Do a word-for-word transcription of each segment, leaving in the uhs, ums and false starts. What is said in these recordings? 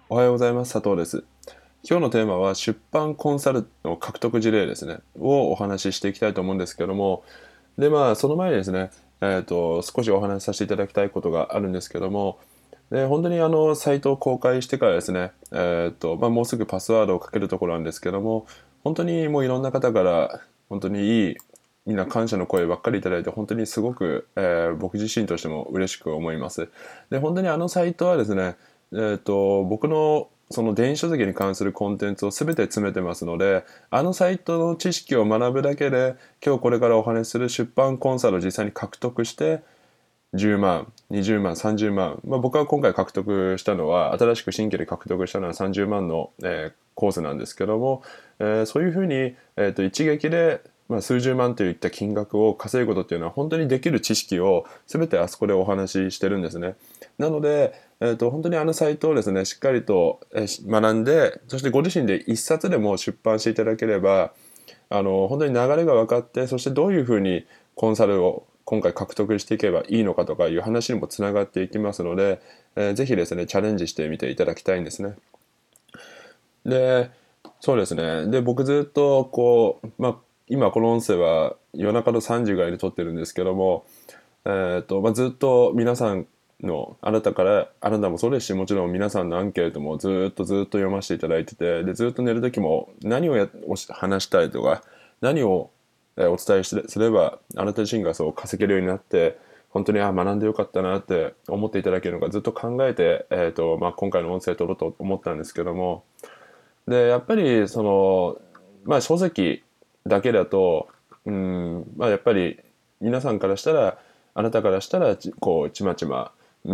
おはようございます。佐藤です。今日のテーマは出版コンサルの獲得事例ですね、をお話ししていきたいと思うんですけども、で、まあ、その前にですね、えっと、少しお話しさせていただきたいことがあるんですけども、で、本当にあの、サイトを公開してからですね、えっと、まあ、もうすぐパスワードをかけるところなんですけども、本当にもういろんな方から、本当にいい、みんな感謝の声ばっかりいただいて、本当にすごく、えー僕自身としても嬉しく思います。で、本当にあのサイトはですね、えっと、僕のその電子書籍に関するコンテンツを全て詰めてますので、あのサイトの知識を学ぶだけで、今日これからお話しする出版コンサルを実際に獲得して、じゅうまん、にじゅうまん、さんじゅうまん、まあ、僕は今回獲得したのは、新しく新規で獲得したのはさんじゅうまんの、えーコースなんですけども、えーそういうふうに、えーと、一撃で、まあ、数十万といった金額を稼ぐことっていうのは本当にできる知識を全てあそこでお話ししてるんですね。なので、えーと、本当にあのサイトをですね、しっかりとえー学んで、そしてご自身で一冊でも出版していただければ、あの本当に流れが分かって、そしてどういうふうにコンサルを今回獲得していけばいいのかとかいう話にもつながっていきますので、えーぜひですねチャレンジしてみていただきたいんですね。で、そうですね。で、僕ずっとこう、まあ、今この音声は夜中のさんじぐらいに撮ってるんですけども、えっと、まあ、ずっと皆さんの、あなたから、あなたもそうですし、もちろん皆さんのアンケートもずっとずっと読ませていただいてて、で、ずっと寝る時も何をやおし話したいとか、何をえーお伝えしすれば、あなた自身がそう稼げるようになって、本当にあ学んでよかったなって思っていただけるのかずっと考えて、えっと、まあ、今回の音声を取ろうと思ったんですけども、で、やっぱり、その、まあ、書籍だけだと、うん、まあ、やっぱり、皆さんからしたら、あなたからしたら、ちこう、ちまちま、うん、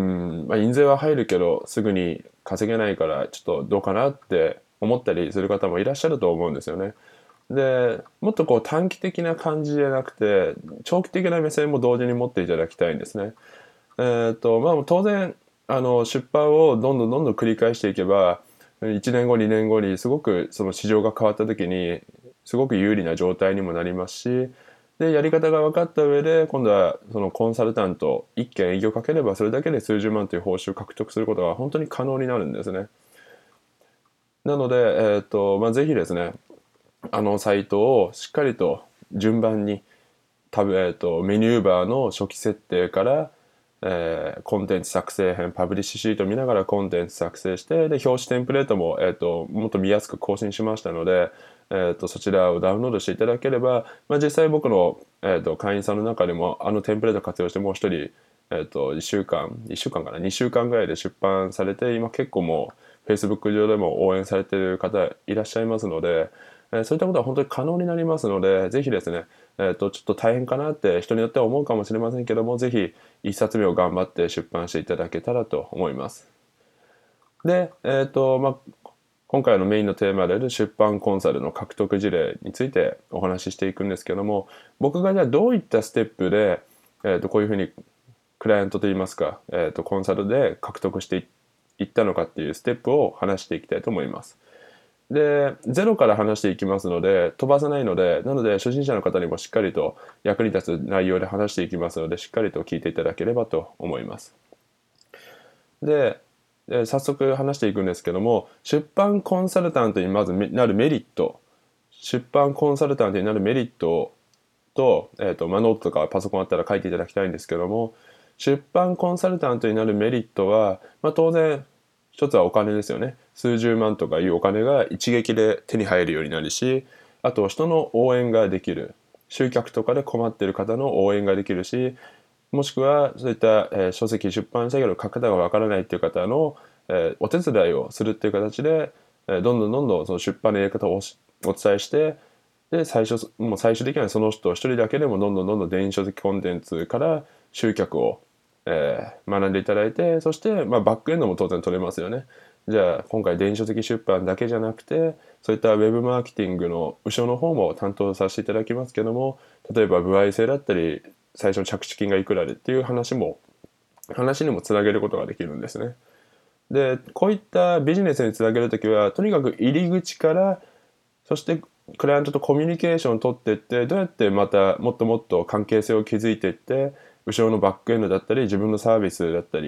まあ、印税は入るけど、すぐに稼げないから、ちょっとどうかなって思ったりする方もいらっしゃると思うんですよね。で、もっとこう短期的な感じじゃなくて、長期的な目線も同時に持っていただきたいんですね。えっと、まあ当然、あの、出版をどんどんどんどん繰り返していけば、いちねんご、にねんごにすごくその市場が変わった時に、すごく有利な状態にもなりますし、で、やり方が分かった上で、今度はそのコンサルタントいっけん営業かければ、それだけで数十万という報酬を獲得することが本当に可能になるんですね。なので、えっと、まあぜひですね、あのサイトをしっかりと順番に、タブ、えーと、メニューバーの初期設定から、えーコンテンツ作成編、パブリッシュシートを見ながらコンテンツ作成して、で、表紙テンプレートも、えーと、もっと見やすく更新しましたので、えーと、そちらをダウンロードしていただければ、まあ、実際僕の、えーと、会員さんの中でも、あのテンプレートを活用してもう一人、えーと、いっしゅうかん、いっしゅうかんかな、にしゅうかんぐらいで出版されて、今結構もう、Facebook 上でも応援されている方いらっしゃいますので、えーそういったことは本当に可能になりますので、ぜひですね、えっと、ちょっと大変かなって人によっては思うかもしれませんけども、ぜひ一冊目を頑張って出版していただけたらと思います。で、えっと、まあ、今回のメインのテーマである出版コンサルの獲得事例についてお話ししていくんですけども、僕がじゃあどういったステップで、えっと、こういうふうにクライアントといいますか、えっと、コンサルで獲得していったのかっていうステップを話していきたいと思います。で、ゼロから話していきますので、飛ばさないので、なので初心者の方にもしっかりと役に立つ内容で話していきますので、しっかりと聞いていただければと思います。で、え早速話していくんですけども、出版コンサルタントにまずなるメリット、出版コンサルタントになるメリットと、えっと、まあ、ノートとかパソコンあったら書いていただきたいんですけども、出版コンサルタントになるメリットは、まあ、当然、一つはお金ですよね。数十万とかいうお金が一撃で手に入るようになるし、あと人の応援ができる。集客とかで困っている方の応援ができるし、もしくはそういった、えー書籍出版したけど書き方がわからないっていう方の、えーお手伝いをするっていう形で、えーどんどんどんどんその出版のやり方をおお伝えして、で最初もう最終的にはその人一人だけでもどんどんどんどん電子書籍コンテンツから集客を、えー学んでいただいて、そして、まあ、バックエンドも当然取れますよね。じゃあ今回電子書籍出版だけじゃなくて、そういったウェブマーケティングの後ろの方も担当させていただきますけども、例えば歩合制だったり最初の着地金がいくらでっていう話も話にもつなげることができるんですね。で、こういったビジネスにつなげるときは、とにかく入り口から、そしてクライアントとコミュニケーションを取っていって、どうやってまたもっともっと関係性を築いていって、後ろのバックエンドだったり、自分のサービスだったり、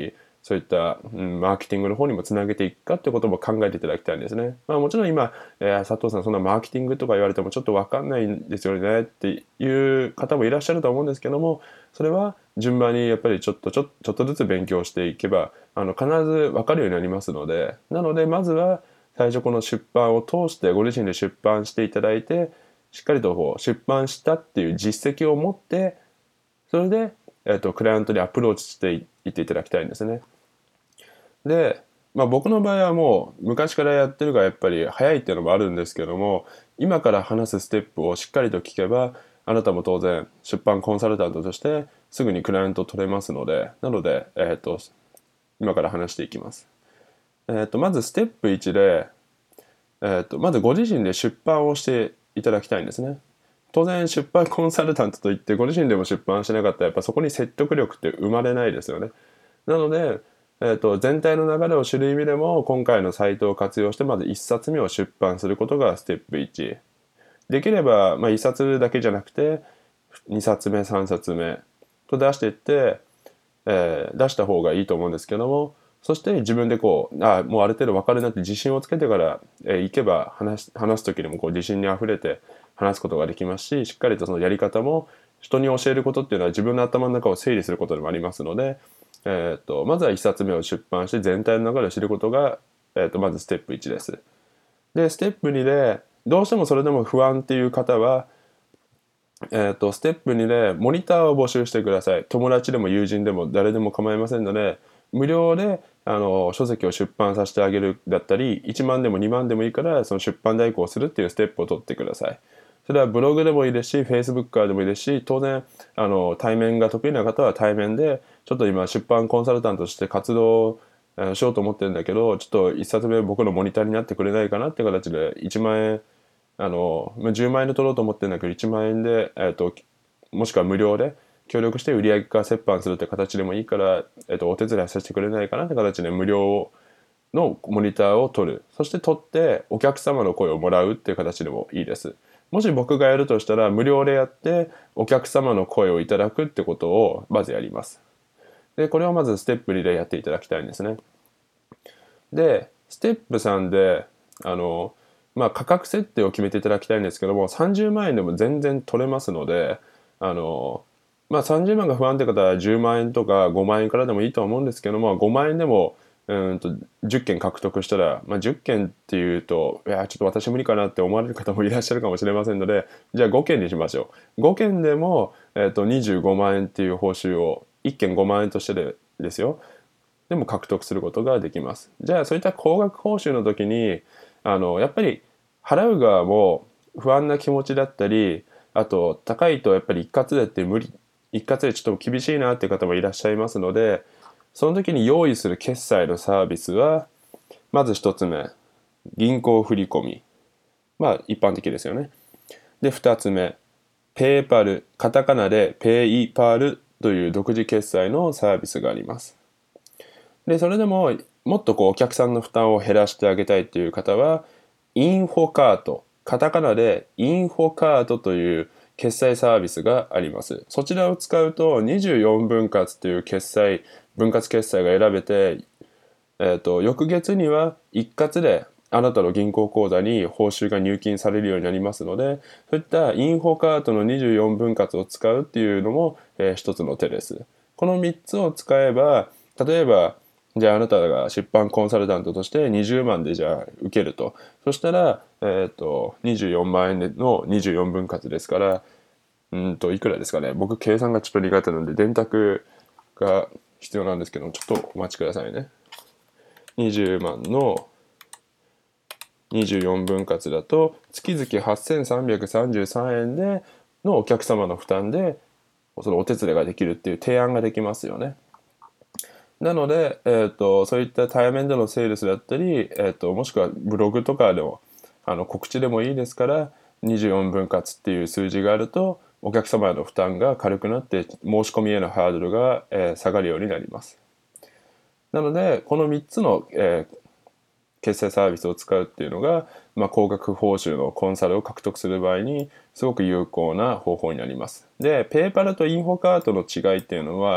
そういった、うん、マーケティングの方にもつなげていくかってことも考えていただきたいんですね。まあ、もちろん今、えー、佐藤さんそんなマーケティングとか言われてもちょっと分かんないんですよねっていう方もいらっしゃると思うんですけども、それは順番にやっぱりちょっとちょちょっとずつ勉強していけばあの必ず分かるようになりますので、なのでまずは最初この出版を通してご自身で出版していただいて、しっかりとこう出版したっていう実績を持って、それで、えーと、クライアントにアプローチしていっていただきたいんですね。で、まあ、僕の場合はもう昔からやってるからやっぱり早いっていうのもあるんですけども、今から話すステップをしっかりと聞けばあなたも当然出版コンサルタントとしてすぐにクライアントを取れますので、なので、えー、と今から話していきます。えー、とまずステップいちで、えー、とまずご自身で出版をしていただきたいんですね。当然出版コンサルタントといってご自身でも出版しなかったらやっぱそこに説得力って生まれないですよね。なので、えー、と全体の流れを知る意味でも今回のサイトを活用してまずいっさつめを出版することがステップいち。できれば、まあ、いっさつだけじゃなくてにさつめさんさつめと出していって、えー出した方がいいと思うんですけども、そして自分でこうあもうある程度分かるなって自信をつけてから、えー、いけば話話す時にもこう自信にあふれて話すことができますし、しっかりとそのやり方も人に教えることっていうのは自分の頭の中を整理することでもありますので、えー、とまずはいっさつめを出版して全体の流れを知ることが、えー、とまずステップいちです。でステップにでどうしてもそれでも不安っていう方は、えー、とステップにでモニターを募集してください。友達でも友人でも誰でも構いませんので、無料であの書籍を出版させてあげるだったり、いちまんでもにまんでもいいからその出版代行をするっていうステップを取ってください。それはブログでもいいですし Facebook からでもいいですし、当然あの対面が得意な方は対面でちょっと今出版コンサルタントとして活動しようと思ってるんだけど、ちょっといっさつめ僕のモニターになってくれないかなって形でいちまんえん、あのじゅうまんえんで取ろうと思ってるんだけどいちまんえんで、えー、ともしくは無料で協力して売上化折半するって形でもいいから、えー、とお手伝いさせてくれないかなって形で無料のモニターを取る。そして取ってお客様の声をもらうっていう形でもいいです。もし僕がやるとしたら無料でやってお客様の声をいただくってことをまずやります。でこれをまずステップにでやっていただきたいんですね。でステップさんであのまあ価格設定を決めていただきたいんですけども、さんじゅうまんえんでも全然取れますので、あのまあさんじゅうまんが不安って方はじゅうまんえんとかごまんえんからでもいいとは思うんですけども、ごまんえんでもうんとじゅっけん獲得したら、まあ、じゅっけんっていうといやちょっと私無理かなって思われる方もいらっしゃるかもしれませんので、じゃあごけんにしましょう。ごけんでも、えー、とにじゅうごまんえんっていう報酬をいっけんごまんえんとしてでですよ、でも獲得することができます。じゃあそういった高額報酬の時にあのやっぱり払う側も不安な気持ちだったり、あと高いとやっぱり一括でって無理一括でちょっと厳しいなっていう方もいらっしゃいますので、その時に用意する決済のサービスはまず一つ目、銀行振込。まあ一般的ですよね。で二つ目、ペイパル、カタカナでペイパルという独自決済のサービスがあります。でそれでももっとこうお客さんの負担を減らしてあげたいっていう方はインフォカート、カタカナでインフォカートという決済サービスがあります。そちらを使うとにじゅうよんぶん割という決済分割決済が選べて、えーと、翌月には一括であなたの銀行口座に報酬が入金されるようになりますので、そういったインフォカートのにじゅうよんぶん割を使うっていうのも、えー、一つの手です。このみっつを使えば、例えばじゃああなたが出版コンサルタントとしてにじゅうまんでじゃあ受けると。そしたら、えっと、にじゅうよんまんえんのにじゅうよんぶん割ですから、うんと、いくらですかね。僕、計算がちょっと苦手なので、電卓が必要なんですけど、ちょっとお待ちくださいね。にじゅうまんのにじゅうよんぶん割だと、月々はっせんさんびゃくさんじゅうさんえんでのお客様の負担で、そのお手伝いができるっていう提案ができますよね。なので、えーと、そういった対面でのセールスだったり、えーと、もしくはブログとかでもあの告知でもいいですから、にじゅうよんぶん割っていう数字があるとお客様への負担が軽くなって申し込みへのハードルが、えー下がるようになります。なのでこのみっつの、えー決済サービスを使うっていうのが、まあ、高額報酬のコンサルを獲得する場合にすごく有効な方法になります。で、ペイパルとインフォカートの違いっていうのは、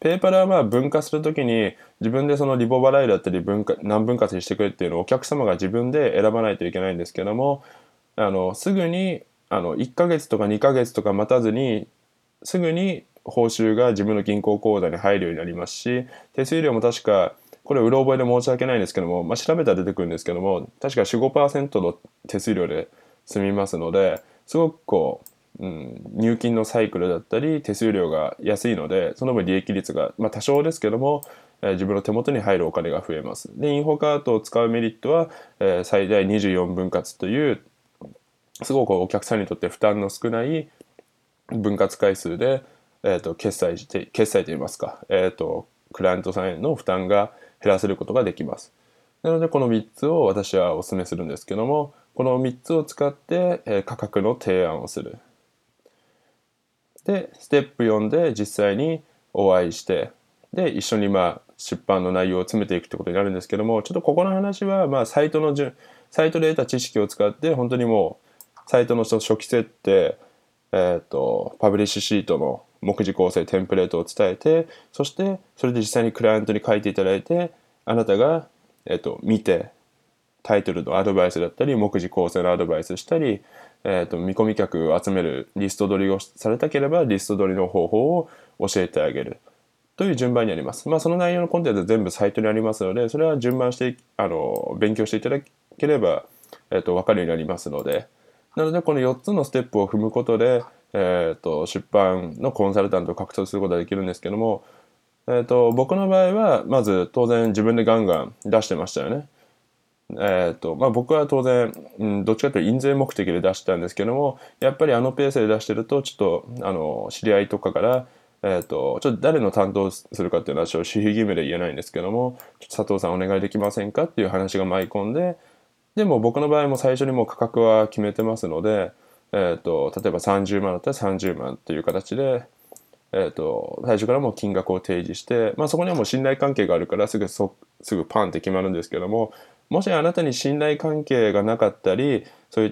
ペイパルはまあ分割するときに自分でそのリボ払いだったり分割何分割にしてくれっていうのをお客様が自分で選ばないといけないんですけども、あのすぐにあのいっかげつとかにかげつとか待たずにすぐに報酬が自分の銀行口座に入るようになりますし、手数料も確かこれうろ覚えで申し訳ないんですけども、まあ、調べたら出てくるんですけども、確か よん、ごパーセント の手数料で済みますので、すごくこう、うん、入金のサイクルだったり手数料が安いので、その分利益率が、まあ、多少ですけども、えー自分の手元に入るお金が増えます。でインフォカートを使うメリットは、えー最大にじゅうよんぶん割というすごくお客さんにとって負担の少ない分割回数で、えー、と決済して決済といいますか、えー、とクライアントさんへの負担が減らせることができます。なのでこのみっつを私はお勧めするんですけども、このみっつを使って、えー価格の提案をする。でステップよんで実際にお会いして、で一緒にまあ出版の内容を詰めていくってことになるんですけども、ちょっとここの話はまあサイトの順サイトで得た知識を使って本当にもうサイトの初期設定、えー、とパブリッシュシートの目次構成テンプレートを伝えて、そしてそれで実際にクライアントに書いていただいて、あなたが、えー、と見てタイトルのアドバイスだったり目次構成のアドバイスしたり、えー、と見込み客を集めるリスト取りをされたければリスト取りの方法を教えてあげるという順番にあります。まあその内容のコンテンツは全部サイトにありますので、それは順番してあの勉強していただければ、えー、と分かるようになりますので、なのでこのよっつのステップを踏むことで、えー、と出版のコンサルタントを獲得することができるんですけども、えー、と僕の場合はまず当然自分でガンガン出してましたよね。えーとまあ、僕は当然、うん、どっちかというと印税目的で出したんですけども、やっぱりあのペースで出してるとちょっとあの知り合いとかから、えー、とちょっと誰の担当するかっていうのは守秘義務で言えないんですけども、ちょっと佐藤さんお願いできませんかっていう話が舞い込んで、でも僕の場合も最初にもう価格は決めてますので、えー、と例えばさんじゅうまんだったらさんじゅうまんっていう形で、えー、と最初からもう金額を提示して、まあ、そこにはもう信頼関係があるからすぐそすぐパンって決まるんですけども、もしあなたに信頼関係がなかったりそういった、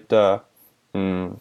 うん、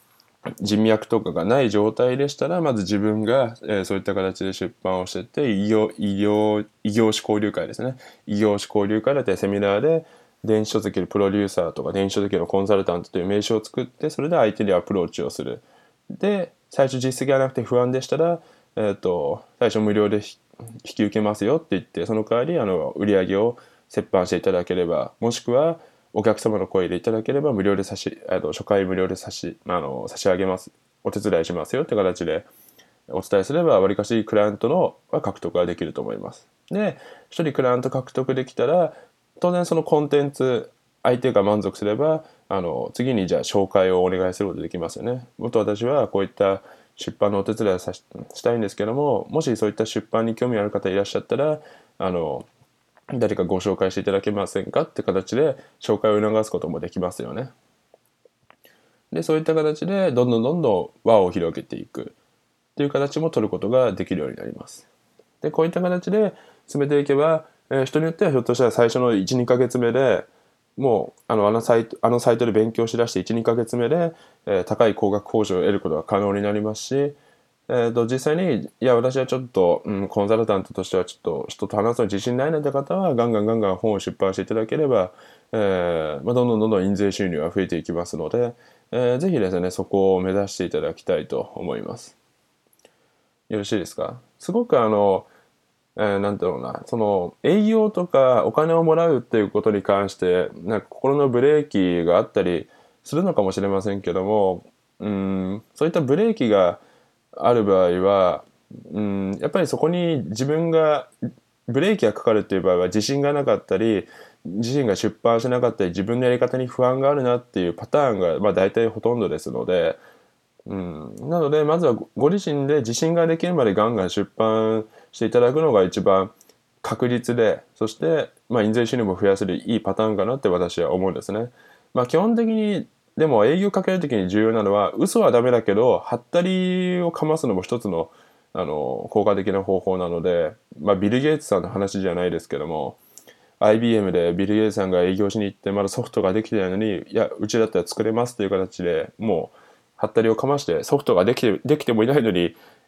人脈とかがない状態でしたら、まず自分が、えーそういった形で出版をしてって異業異業異業種交流会ですね、異業種交流会だったりセミナーで電子書籍のプロデューサーとか電子書籍のコンサルタントという名刺を作って、それで相手にアプローチをする。で最初実績がなくて不安でしたら、えー、と最初無料で引き受けますよって言って、その代わりあの売り上げを折半していただければ、もしくはお客様の声でいただければ無料で差しあの初回無料で差しあの差し上げます、お手伝いしますよって形でお伝えすれば、わりかしクライアントの獲得ができると思います。で一人クライアント獲得できたら、当然そのコンテンツ相手が満足すれば、あの次にじゃあ紹介をお願いすることができますよね。もっと私はこういった出版のお手伝いをさししたいんですけども、もしそういった出版に興味ある方いらっしゃったら、あの誰かご紹介していただけませんかって形で紹介を促すこともできますよね。でそういった形でどんどんどんどん輪を広げていくっていう形も取ることができるようになります。でこういった形で進めていけば、えー人によってはひょっとしたら最初のいち、にかげつめでもうあのあのサイトあのサイトで勉強しだしていち、にかげつめで、えー高い高額報酬を得ることが可能になりますし、えー、と実際にいや私はちょっと、うん、コンサルタントとしてはちょっと人と話すの自信ないなって方はガンガンガンガン本を出版していただければ、えーまあ、どんどんどんどん印税収入が増えていきますので、えー、ぜひですねそこを目指していただきたいと思います。よろしいですか？すごくあの、えーなんだろうな、その営業とかお金をもらうっていうことに関してなんか心のブレーキがあったりするのかもしれませんけども、うんそういったブレーキがある場合は、うんやっぱりそこに自分がブレーキがかかるっていう場合は自信がなかったり、自身が出版しなかったり自分のやり方に不安があるなっていうパターンが、まあ、大体ほとんどですので、うん、なのでまずはご自身で自信ができるまでガンガン出版していただくのが一番確実で、そして、まあ、印税収入も増やせるいいパターンかなって私は思うんですね。まあ、基本的にでも営業かけるときに重要なのは嘘はダメだけどはったりをかますのも一つのあの効果的な方法なので、まあ、ビル・ゲイツさんの話じゃないですけども、 アイビーエム でビル・ゲイツさんが営業しに行ってまだソフトができてないのに、いやうちだったら作れますという形でもうはったりをかまして、ソフトができてできてもいないのに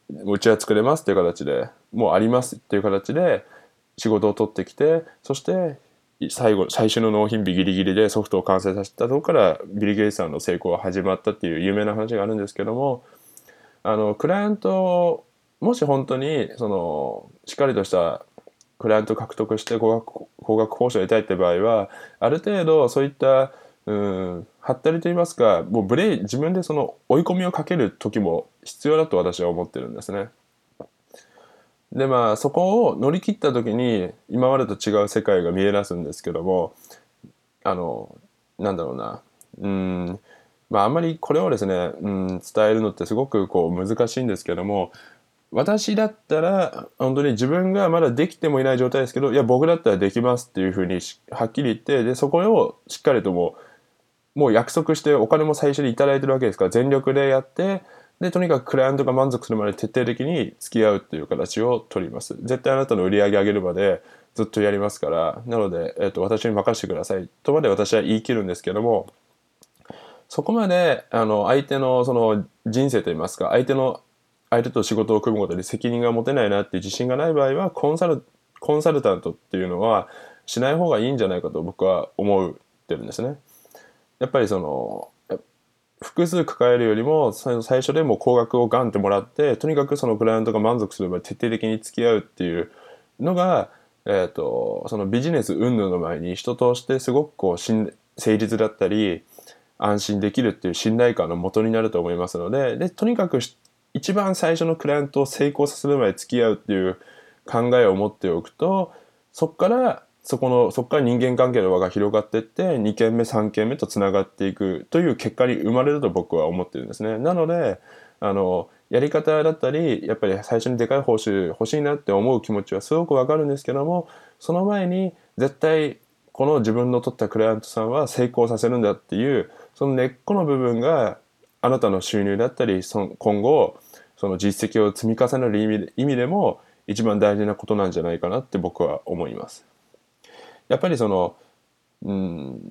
うちは作れますっていう形で、もうありますっていう形で仕事を取ってきて、そして最後最初の納品日ギリギリでソフトを完成させたところからビル・ゲイツさんの成功が始まったっていう有名な話があるんですけども、あのクライアント、もし本当にそのしっかりとしたクライアントを獲得して高額高額報酬を得たいって場合は、ある程度そういったうんはったりと言いますか、もうブレイ自分でその追い込みをかける時も必要だと私は思ってるんですね。でまあそこを乗り切った時に今までと違う世界が見え出すんですけども、あのなんだろうな、うんまああんまりこれをですね、うん、伝えるのってすごくこう難しいんですけども、私だったら本当に自分がまだできてもいない状態ですけど、いや僕だったらできますっていうふうにはっきり言って、でそこをしっかりともうもう約束してお金も最初にいただいてるわけですから、全力でやって、でとにかくクライアントが満足するまで徹底的に付き合うっていう形を取ります。絶対あなたの売り上げ上げるまでずっとやりますから、なので、えっと、私に任せてくださいとまで私は言い切るんですけども、そこまであの相手のその人生といいますか、相手の相手と仕事を組むことに責任が持てないなっていう自信がない場合は、コンサルコンサルタントっていうのはしない方がいいんじゃないかと僕は思ってるんですね。やっぱりその複数抱えるよりも最初でも高額をガンってもらって、とにかくそのクライアントが満足するまで徹底的に付き合うっていうのが、えー、とそのビジネス云々の前に人としてすごくこう誠実だったり安心できるっていう信頼感の元になると思いますので、でとにかく一番最初のクライアントを成功させるまで付き合うっていう考えを持っておくと、そこからそこのそこから人間関係の輪が広がっていってにけんめさんけんめとつながっていくという結果に生まれると僕は思ってるんですね。なのであのやり方だったりやっぱり最初にでかい報酬欲しいなって思う気持ちはすごくわかるんですけども、その前に絶対この自分の取ったクライアントさんは成功させるんだっていうその根っこの部分があなたの収入だったりその今後その実績を積み重ねる意味で意味でも一番大事なことなんじゃないかなって僕は思います。やっぱりその、うん、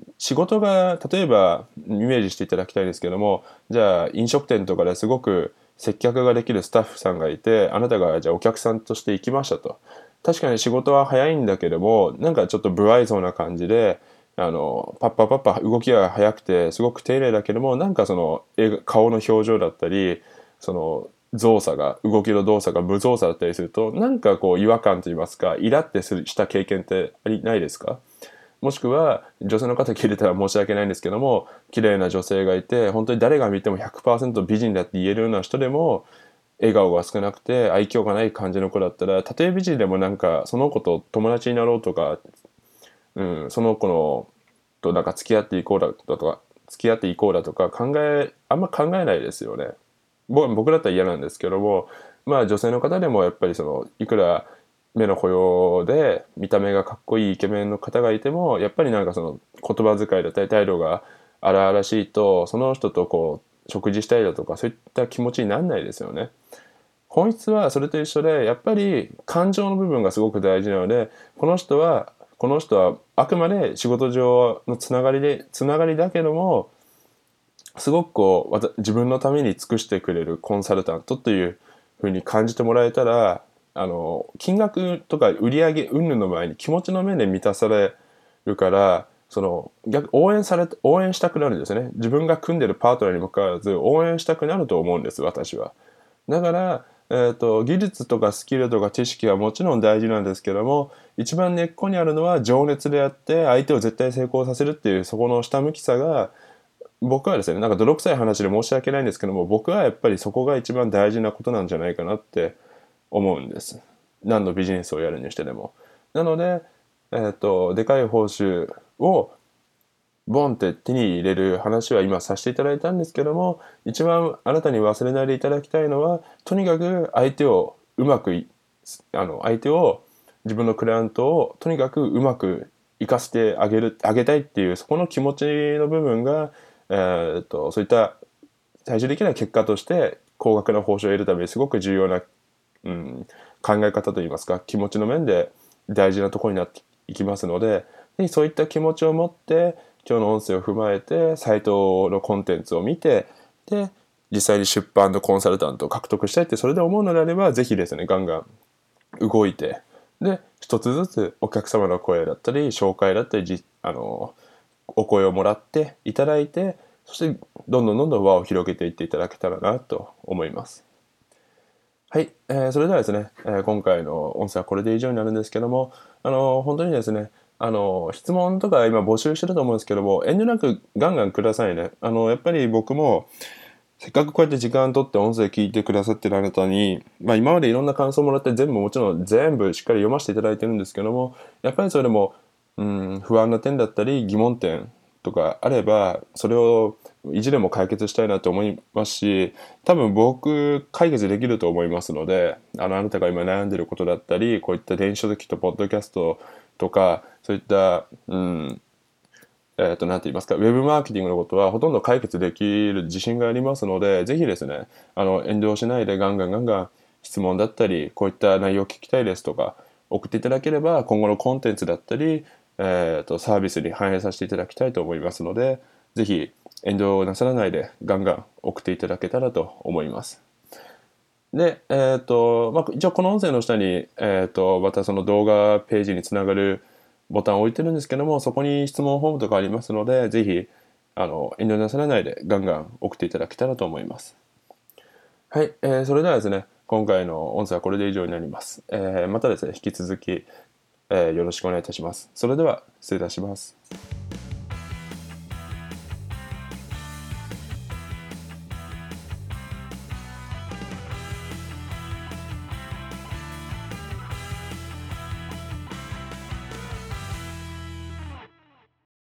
仕事が例えばイメージしていただきたいですけども、じゃあ飲食店とかですごく接客ができるスタッフさんがいて、あなたがじゃあお客さんとして行きましたと。確かに仕事は早いんだけども、なんかちょっと不愛想な感じで、あのパッパパッパ動きが速くてすごく丁寧だけども、なんかその顔の表情だったりその動作が動きの動作が無造作だったりすると、なんかこう違和感といいますかイラってするした経験ってありないですか？もしくは女性の方聞いてたら申し訳ないんですけども、綺麗な女性がいて本当に誰が見ても ひゃくパーセント 美人だって言えるような人でも笑顔が少なくて愛嬌がない感じの子だったら、たとえ美人でもなんかその子と友達になろうとか、うん、その子のとなんか付き合っていこうだとか付き合っていこうだとか考えあんま考えないですよね。僕だったら嫌なんですけども、まあ女性の方でもやっぱりそのいくら目の保養で見た目がかっこいいイケメンの方がいても、やっぱりなんかその言葉遣いだったり態度が荒々しいと、その人とこう食事したりだとかそういった気持ちにならないですよね。本質はそれと一緒で、やっぱり感情の部分がすごく大事なので、この人はこの人はあくまで仕事上のつながりでつながりだけども、すごくこう自分のために尽くしてくれるコンサルタントというふうに感じてもらえたら、あの金額とか売上云々の前に気持ちの面で満たされるから、その逆応援され応援したくなるんですよね。自分が組んでるパートナーにもかかわらず応援したくなると思うんです、私は。だから、えーと、技術とかスキルとか知識はもちろん大事なんですけども、一番根っこにあるのは情熱であって、相手を絶対成功させるっていうそこの下向きさが、僕はですね、なんか泥臭い話で申し訳ないんですけども、僕はやっぱりそこが一番大事なことなんじゃないかなって思うんです。何のビジネスをやるにしてでも。なので、えーと、でかい報酬をボンって手に入れる話は今させていただいたんですけども、一番あなたに忘れないでいただきたいのは、とにかく相手をうまくあの相手を自分のクライアントをとにかくうまく生かしてあげるあげたいっていうそこの気持ちの部分が、えー、とそういった最終的な結果として高額な報酬を得るためにすごく重要な、うん、考え方といいますか気持ちの面で大事なところになっていきますので、そういった気持ちを持って今日の音声を踏まえてサイトのコンテンツを見て、で実際に出版のコンサルタントを獲得したいってそれで思うのであれば、ぜひですねガンガン動いて、で一つずつお客様の声だったり紹介だったりじあのお声をもらっていただいて、そしてどんどんどんどん輪を広げていっていただけたらなと思います。はい、えー、それではですね、えー、今回の音声はこれで以上になるんですけども、あの本当にですね、あの質問とか今募集してると思うんですけども、遠慮なくガンガンくださいね。あのやっぱり僕もせっかくこうやって時間取って音声聞いてくださってるあなたに、まあ、今までいろんな感想もらって全部もちろん全部しっかり読ませていただいてるんですけども、やっぱりそれでも、うん、不安な点だったり疑問点とかあれば、それをいずれも解決したいなと思いますし、多分僕解決できると思いますので、あのあなたが今悩んでることだったり、こういった電子書籍とポッドキャストとかそういった、うんえっと、なんて言いますか、ウェブマーケティングのことはほとんど解決できる自信がありますので、ぜひですね、あの、遠慮しないでガンガンガンガン質問だったり、こういった内容を聞きたいですとか、送っていただければ、今後のコンテンツだったり、えっと、サービスに反映させていただきたいと思いますので、ぜひ遠慮なさらないでガンガン送っていただけたらと思います。で、えっと、まあ、一応この音声の下に、えっと、またその動画ページにつながるボタンを置いてるんですけども、そこに質問フォームとかありますので、ぜひ、あの、遠慮なさらないでガンガン送っていただけたらと思います。はい、えー、それではですね、今回の音声はこれで以上になります。えー、またですね、引き続き、えー、よろしくお願いいたします。それでは、失礼いたします。